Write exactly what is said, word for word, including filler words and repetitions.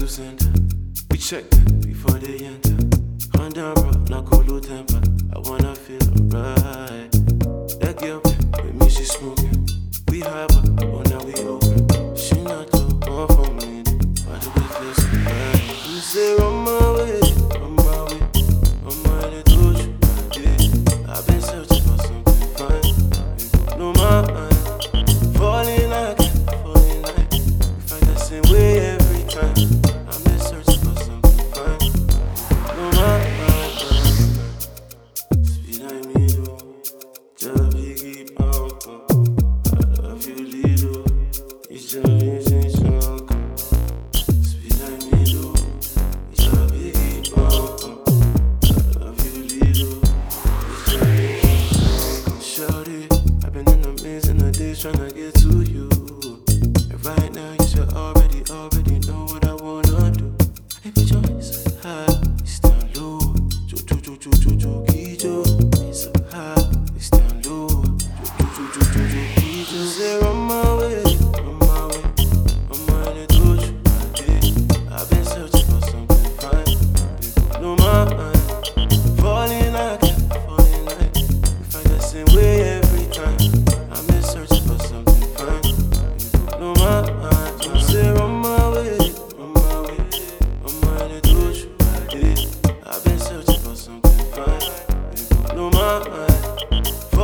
to center. We check them before they enter. Calm down, bro, not cool, low temper. I wanna feel alright. That girl with me, she smoking. We have her, oh now we open. She not the one for me. Why do we feel so bad? You say on my way, on my way, on my way to you. Yeah. I've been searching for something fine. No mind, falling like, falling like. If I the same way every time. I've been searching for something fine. No mind, sweet like me do. Just biggie pump pump. I love you little. It's just easy chunk. Sweet like me do. It's just biggie pump pump. I love you little. It's just easy chunk. Shawty, I've been in the maze in the days trying to get to you. And right now you should already, already know what I wanna do. If your joints so high, it's down low. Jo jo jo jo jo jo jo. It's so high, it's down low. Jo jo jo jo jo jo. Say on my way, on my way, on my way to you. Yeah. I've been searching for something fine. People know my mind. Falling like, falling like. If I the same way every time. I've been searching for something fine. People know my mind. Just say on my way, on my way, on my way to you. Yeah. I've been searching for something fine. People know my mind.